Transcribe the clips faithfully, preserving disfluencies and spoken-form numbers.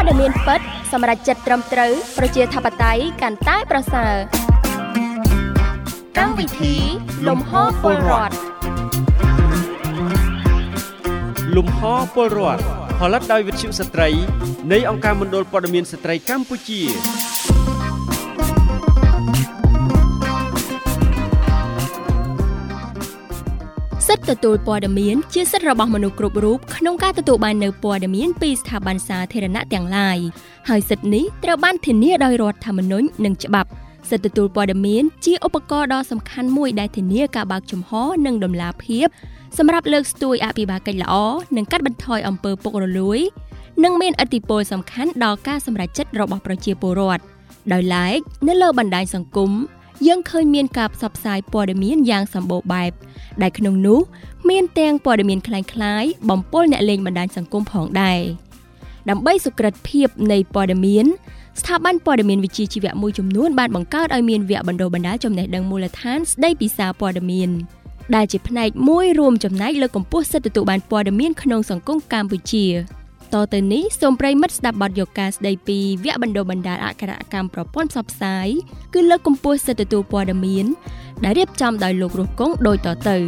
ដែលមានពិតសម្រាប់ចិត្តត្រឹមត្រូវប្រជាធិបតេយ្យកាន់តែប្រសើរកម្មវិធីលំហពលរដ្ឋលំហពលរដ្ឋផលិតដោយវិទ្យុស្ត្រីនៃអង្គការមណ្ឌលព័ត៌មានស្ត្រីកម្ពុជាសិទ្ធិទទួលព័ត៌មានជាសិទ្ធិរបស់មនុស្សគ្រប់រូបក្នុងការទទួលបាននូវព័ត៌មានពីស្ថាប័នសាធារណៈទាំងឡាយហើយសិទ្ធិនេះត្រូវបានធានាដោយរដ្ឋធម្មនុញ្ញនិងច្បាប់សិទ្ធិទទួលព័ត៌មានជាឧបករណ៍ដ៏សំខាន់មួយដែលធានាការបើកចំហនិងដំណាភាពសម្រាប់លើកស្ទួយអភិបាលកិច្ចល្អនិងកាត់បន្ថយអំពើពុករលួយនិងមានឥទ្ធិពលសំខាន់ដល់ការសម្រេចចិត្តរបស់ប្រជាពលរដ្ឋដោយឡែកនៅលើបណ្ដាញសង្គមយើងឃើញមានការផ្សព្វផ្សាយព័ត៌មានយ៉ាងសម្បូរបែបដែលក្នុងនោះមានទាំងព័ត៌មានคล้ายៗបំពុលអ្នកលេងបណ្ដាញសង្គមផងដែរដើម្បីសុក្រឹតភាពនៃព័ត៌មានស្ថាប័នព័ត៌មានវិជ្ជាជីវៈមួយចំនួនបានបង្កើតឲ្យមានវគ្គបណ្ដុះបណ្ដាលចំណេះដឹងមូលដ្ឋានស្ដីពីសារព័ត៌មានដែលជាផ្នែកមួយរួមចំណែកលើកកម្ពស់សិទ្ធិទទួលបានព័ត៌មានក្នុងសង្គមកម្ពុជាតទៅនេះសូមប្រិយមិត្តស្ដាប់បទយកាស្ដីពីវគ្គបណ្ដុះបណ្ដាលអក្ខរកម្មប្រព័ន្ធផ្សព្វផ្សាយគឺលើកកម្ពស់សិទ្ធិទទួលព័ត៌មានដែលរៀបចំដោយលោករស់គង់ដូចតទៅ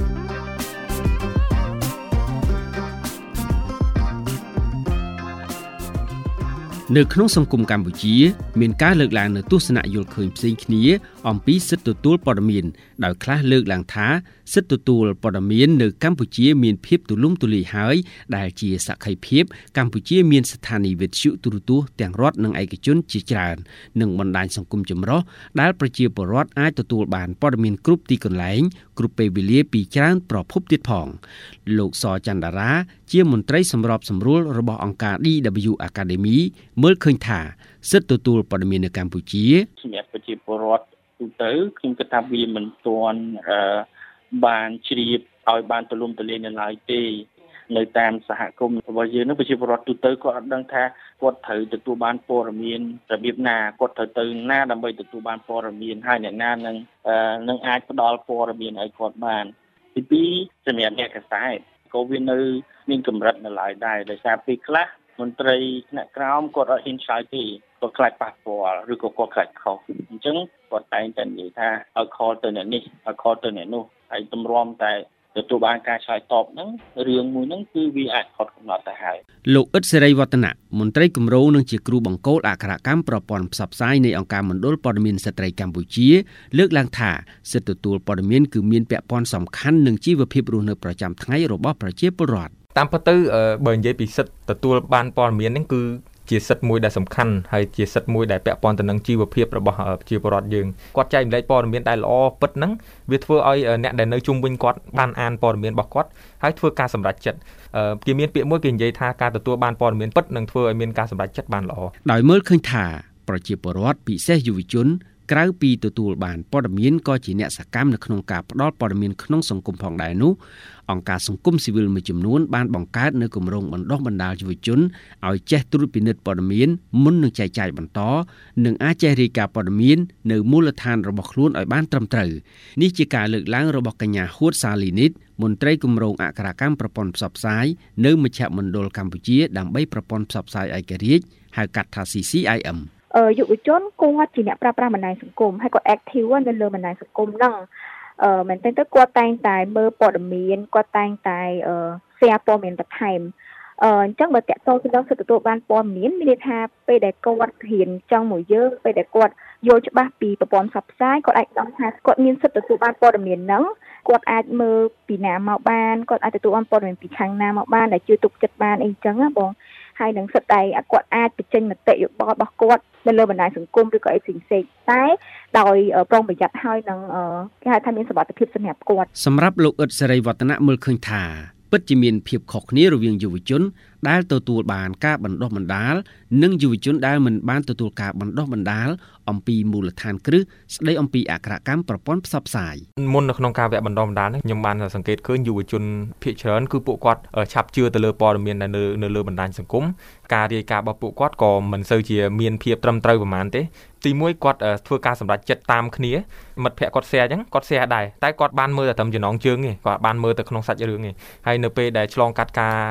នៅក្នុងសង្គមកម្ពុជាមានការលើកឡើងនូវទស្សនៈយល់ឃើញផ្សេងគ្នាអំពីសិទ្ធិទទួលព័ត៌មានដោយខ្លះលើកឡើងថាសិទ្ធិទទួលព័ត៌មាននៅកម្ពុជាមានភាពទូលំទូលាយហើយដែលជាសក្ខីភាពកម្ពុជាមានស្ថានីយវិទ្យុទូរទស្សន៍ទាំងរដ្ឋនិងឯកជនជាច្រើននិងបណ្ដាញសង្គមចម្រុះដែលប្រជាពលរដ្ឋអាចទទួលបានព័ត៌មានគ្រប់ទីកន្លែងគ្រប់ពេលវេលាពីច្រើនប្រភពទៀតផងលោកសចន្ទរាជាមន្ត្រីសម្របសម្រួលរបស់អង្គការ ឌី ដប៊្យូ Academy មើលឃើញថាសិទ្ធិទទួលព័ត៌មាននៅកម្ពុជាសម្រាប់ប្រជាពលរដ្ឋទូទៅខ្ញុំគិតថាវាមិនទាន់បានជ្រាបឲ្យបានទូលំទូលាយនៅឡើយទេនៅតាមសហគមន៍របស់យើងនោះប្រជាពលរដ្ឋទូទៅគាត់អត់ដឹងថាគាត់ត្រូវទទួលបានព័ត៌មានរបៀបណាគាត់ត្រូវទៅណាដើម្បីទទួលបានព័ត៌មានហើយអ្នកណានឹងនឹងអាចផ្ដល់ព័ត៌មានឲ្យគាត់បានទីពីរសម្រាប់អ្នកកសែតក៏វានៅមានកម្រិតនៅឡើយដែរដោយសារពេលខ្លះមន្ត្រីថ្នាក់ក្រោមគាត់អត់ហ៊ានឆ្លើយទេគាត់ខ្លាចប៉ះពាល់ឬក៏គាត់ខ្លាចខុសអញ្ចឹងគាត់តែងតែនិយាយថាឲ្យខលទៅអ្នកនេះឲ្យខលទៅអ្នកនោះហើយទម្រាំតែទទួលបានការឆ្លើយតបហ្នឹងរឿងមួយហ្នឹងគឺវាអាចខុសកំណត់ទៅហើយលោកអ៊ិតសេរីវឌ្ឍនៈមន្ត្រីគម្រោងនិងជាគ្រូបង្គោលអក្ខរកម្មប្រព័ន្ធផ្សព្វផ្សាយនៃអង្គការមណ្ឌលព័ត៌មានស្ត្រីកម្ពុជាលើកឡើងថាសិទ្ធិទទួលព័ត៌មានគឺមានពាក់ព័ន្ធសំខាន់នឹងជីវភាពរស់នៅប្រចាំថ្ងៃរបស់ប្រជាពលរដ្ឋតាមពិតទៅបើនិយាយពីសិទ្ធិទទួលបានព័ត៌មានហ្នឹងគឺជាសិទ្ធិមួយដែលសំខាន់ហើយជាសិទ្ធិមួយដែលពាក់ព័ន្ធទៅនឹងជីវភាពរបស់ប្រជាពលរដ្ឋយើងគាត់ចែកម្លែកព័ត៌មានដែលល្អពិតហ្នឹងវាធ្វើឲ្យអ្នកដែលនៅជុំវិញគាត់បានអានព័ត៌មានរបស់គាត់ហើយធ្វើការសម្រេចចិត្តគេមានពាក្យមួយគេនិយាយថាការទទួលបានព័ត៌មានពិតនឹងធ្វើឲ្យមានការសម្រេចចិត្តបានល្អដោយមើលឃើញថាប្រជាពលរដ្ឋពិសេសយុវជនក្រៅពីទទួលបានព័ត៌មានក៏ជាអ្នកសកម្មនៅក្នុងការផ្តល់ព័ត៌មានក្នុងសង្គមផងដែរនោះអង្គការសង្គមស៊ីវិលមួយចំនួនបានបង្កើតនូវគម្រោងបណ្ដុះបណ្ដាលយុវជនឲ្យចេះត្រួតពិនិត្យព័ត៌មានមុននឹងចែកចាយបន្តនិងអាចចេះរាយការណ៍ព័ត៌មាននៅមូលដ្ឋានរបស់ខ្លួនឲ្យបានត្រឹមត្រូវនេះជាការលើកឡើងរបស់កញ្ញាហួតសាលីនីតមន្ត្រីគម្រោងអក្ខរកម្មប្រព័ន្ធផ្សព្វផ្សាយនៅមជ្ឈមណ្ឌលកម្ពុជាដើម្បីប្រព័ន្ធផ្សព្វផ្សាយឯករាជ្យហៅកាត់ថា ស៊ី ស៊ី អ៊ី អឹមយុវជនគាត់ជាអ្នកប្រើប្រាស់បណ្ដាញសង្គមហើយគាត់ active នៅលើបណ្ដាញសង្គមហ្នឹងអឺមែនទេទៅគាត់តែងតែមើលព័ត៌មានគាត់តែងតែអឺ share ព័ត៌មានបន្ថែមអឺអញ្ចឹងបើតកតទៅនឹងសិទ្ធិទទួលបានព័ត៌មានមានន័យថាពេលដែលគាត់រៀនចង់មួយយើងពេលដែលគាត់យល់ច្បាស់ពីប្រព័ន្ធផ្សព្វផ្សាយគាត់អាចដឹងថាគាត់មានសិទ្ធិទទួលបានព័ត៌មានហ្នឹងគាត់អាចមើលពីណាមកបានគាត់អាចទទួលបានព័ត៌មានពីខាងណាមកបានដែលជឿទុកចិត្តបានអីចឹងណាបងហើយនឹងសិទ្ធិតែគាត់អាចបញ្ចេញមតិយោបល់របស់គាត់នៅលើបណ្ដាញសង្គមឬក៏អីផ្សេងៗតែដោយប្រុងប្រយ័ត្នហើយនឹងគេហៅថាមានសុវត្ថិភាពសម្រាប់គាត់សម្រាប់លោកអ៊ិតសេរីវឌ្ឍនៈមើលឃើញថាពិតជាមានភាពខុសគ្នារវាងយុវជនដែលទទួលបានការបណ្ដុះបណ្ដាលនិងយុវជនដែលមិនបានទទួលការបណ្ដុះបណ្ដាលអំពីមូលដ្ឋានគ្រឹះស្ដីអំពីអក្ខរកម្មប្រព័ន្ធផ្សព្វផ្សាយមុននៅក្នុងការវគ្គបណ្ដុះបណ្ដាលនេះខ្ញុំបានសង្កេតឃើញយុវជនភាគច្រើនគឺពួកគាត់ឆាប់ជឿទៅលើព័ត៌មានដែលនៅនៅលើបណ្ដាញសង្គមការរាយការណ៍របស់ពួកគាត់ក៏មិនសូវជាមានភាពត្រឹមត្រូវប្រហែលទេទីមួយគាត់ធ្វើការសម្រេចចិត្តតាមគ្នាមិត្តភ័ក្តិគាត់ share អញ្ចឹងគាត់ share ដែរតែគាត់បានមើលតែត្រឹមចំណងជើងទេគាត់បានមើលទៅក្នុងសាច់រឿងទេហើយនៅពេលដែលឆ្លងកាត់ការ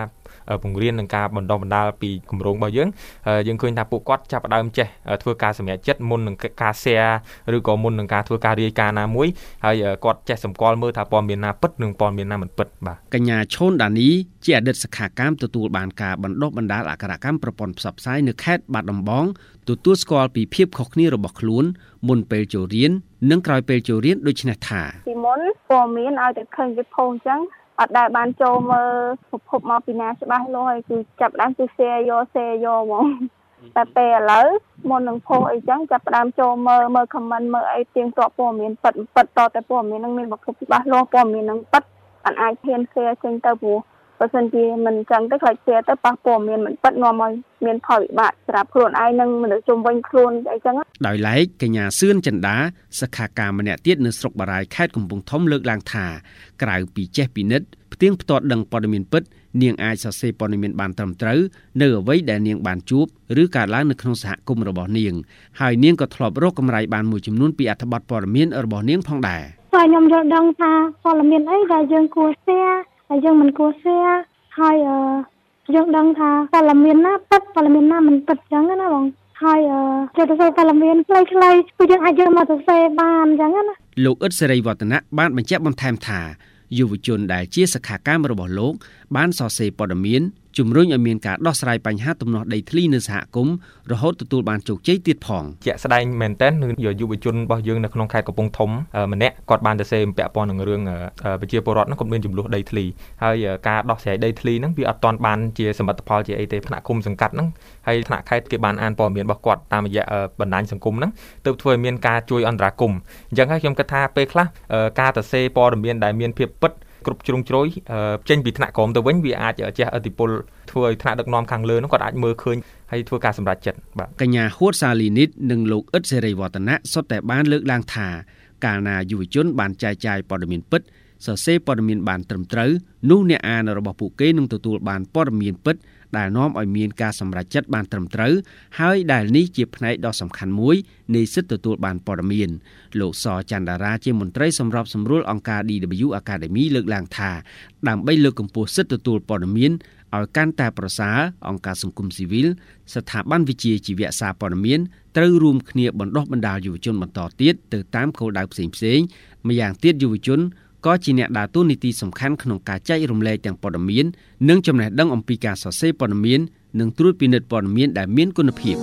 ពង្រៀននិងការបណ្ដុះបណ្ដាលពីគម្រោងរបស់យើងយើងឃើញថាពួកគាត់ចាប់ផ្ដើមចេះធ្វើការសម្រេចចិត្តមុននឹងការ share ឬក៏មុននឹងការធ្វើការរាយការណ៍ណាមួយហើយគាត់ចេះសម្គាល់មើលថាព័ត៌មានណាពិតនិងព័ត៌មានណាមិនពិតបាទកញ្ញាឈូនដានីជាអតីតសិក្ខាកាមទទួលបានការបណ្ដុះបណ្ដាលអក្ខរកម្មប្រព័ន្ធផ្សព្វផ្សាយនៅខេត្តបាត់ដំបងទទួលស្គាល់ពីភាពខុសគ្នារបស់ខ្លួនមុនពេលចូលរៀននិងក្រោយពេលចូលរៀនដូចនេះថាពីមុនព័ត៌មានឲ្យតែឃើញវាផុសអញ្ចឹងអត់ដែលបានចូលមើលប្រភពមកពីណាច្បាស់លាស់ហើយគឺចាប់ដើមគឺ share យក share យកហ្មងតែពេលឥឡូវមុននឹងផុសអីចឹងចាប់ដើមចូលមើលមើល comment មើលអីទៀងទាត់ព័ត៌មានពិតពិតតតែព័ត៌មាននឹងមានប្រភពច្បាស់លាស់ព័ត៌មាននឹងពិតអត់អាចហ៊ាន share ចេញទៅព្រោះបើសិនជាមិនចឹងទៅខ្លាច share ទៅប៉ះព័ត៌មានមិនពិតនាំឲ្យមានផលវិបាកសម្រាប់ខ្លួនឯងនិងមនុស្សជុំវិញខ្លួនអីចឹងដោយឡែកកញ្ញាសឿនចិន្តាសិក្ខាកាមម្នាក់ទៀតនៅស្រុកបារាយខេត្តកំពង់ធំលើកឡើងថាក្រៅពីចេះពិនិត្យផ្ទៀងផ្ទាត់ដឹងព័ត៌មានពិតនាងអាចសរសេរព័ត៌មានបានត្រឹមត្រូវនៅអ្វីដែលនាងបានជួបឬកើតឡើងនៅក្នុងសហគមន៍របស់នាងហើយនាងក៏ធ្លាប់រកកម្រៃបានមួយចំនួនពីអត្ថបទព័ត៌មានរបស់នាងផងដែរហើយខ្ញុំយល់ដឹងថាព័ត៌មានអីដែលយើងគួរ share ហើយយើងមិនគួរ share ហើយអឺយើងដឹងថាព័ត៌មានណាពិតព័ត៌មានណាមិនពិតចឹងណាបងហើយអឺចូលទៅព័ត៌មានខ្លីៗគឺយើងអាចយកមកសរសេរបានចឹងណាលោកអ៊ិតសេរីវឌ្ឍនៈបានបញ្ជាក់បន្ថែមថាយុវជនដែលជាសិក្ខាកាមរបស់លោកបានសរសេរព័ត៌មានជំរុញឲ្យមានការដោះស្រាយបញ្ហាទំនាស់ដីធ្លីនៅសហគមន៍រហូតទទួលបានជោគជ័យទៀតផងជាក់ស្ដែងមែនទែនយុវជនរបស់យើងនៅក្នុងខេត្តកំពង់ធំម្នាក់គាត់បានទៅសេពាក់ព័ន្ធនឹងរឿងប្រជាពលរដ្ឋហ្នឹងគាត់មានចំនួនដីធ្លីហើយការដោះស្រាយដីធ្លីហ្នឹងវាអត់ទាន់បានជាសមិទ្ធផលជាអីទេថ្នាក់គុំសង្កាត់ហ្នឹងហើយថ្នាក់ខេត្តគេបានអានព័ត៌មានរបស់គាត់តាមរយៈបណ្ដាញសង្គមហ្នឹងទើបធ្វើឲ្យមានការជួយអន្តរាគមន៍អញ្ចឹងហើយខ្ញុំគិតថាពេលខ្លះការទៅសេព័ត៌មានដែលមានភាពពិតគ្រប់ជ្រុងជ្រោយចេញពីថ្នាក់ក្រោមទៅវិញវាអាចជះឥទ្ធិពលធ្វើឲ្យថ្នាក់ដឹកនាំខាងលើនោះគាត់អាចមើលឃើញហើយធ្វើការសម្រេចចិត្តបាទកញ្ញាហួតសាលីនិតនិងលោកអ៊ិតសេរីវឌ្ឍនៈសុទ្ធតែបានលើកឡើងថាកាលណាយុវជនបានចែកចាយព័ត៌មានពិតសរសេរព័ត៌មានបានត្រឹមត្រូវនោះអ្នកអានរបស់ពួកគេនឹងទទួលបានព័ត៌មានពិតដែលនាំឲ្យមានការសម្រេចចិត្តបានត្រឹមត្រូវហើយដែលនេះជាផ្នែកដ៏សំខាន់មួយនៃសិទ្ធិទទួលបានព័ត៌មានលោកសច័ន្ទតារាជាមន្ត្រីសម្របសម្រួលអង្គការ ឌី ដប៊្យូ Academy លើកឡើងថាដើម្បីលើកកម្ពស់សិទ្ធិទទួលព័ត៌មានឲ្យកាន់តែប្រសើរអង្គការសង្គមស៊ីវិលស្ថាប័នវិជ្ជាជីវៈសារព័ត៌មានត្រូវរួមគ្នាបណ្ដុះបណ្ដាលយុវជនបន្តទៀតទៅតាមគោលដៅផ្សេងៗម្យ៉ាងទៀតយុវជនក៏ជាអ្នកដើរតួនាទីសំខាន់ក្នុងការចែករំលែកទាំងព័ត៌មាននិងចំណេះដឹងអំពីការសរសេរព័ត៌មាននិងត្រួតពិនិត្យព័ត៌មានដែលមានគុណភាព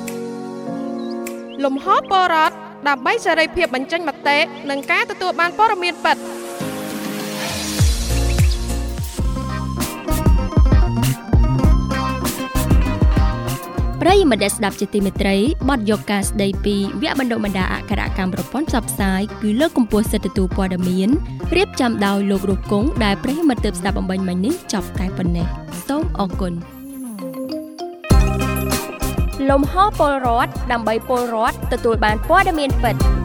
លំហពលរដ្ឋដើម្បីសេរីភាពបញ្ចេញមតិនិងការទទួលបានព័ត៌មានពិតប្រិយមិត្តដែលស្ដាប់ជាទីមេត្រីបទយកការស្ដីពីវគ្គបណ្ដុះបណ្ដាលអក្ខរកម្មប្រព័ន្ធផ្សព្វផ្សាយគឺលើកកម្ពស់សិទ្ធិទទួលព័ត៌មានរៀបចំដោយលោករស់គង់ដែលប្រិយមិត្តទើបស្ដាប់អំបញ្ញមិញនេះចប់តែប៉ុណ្ណេះសូមអរគុណលំហពលរដ្ឋដើម្បីពលរដ្ឋទទួលបានព័ត៌មានពិត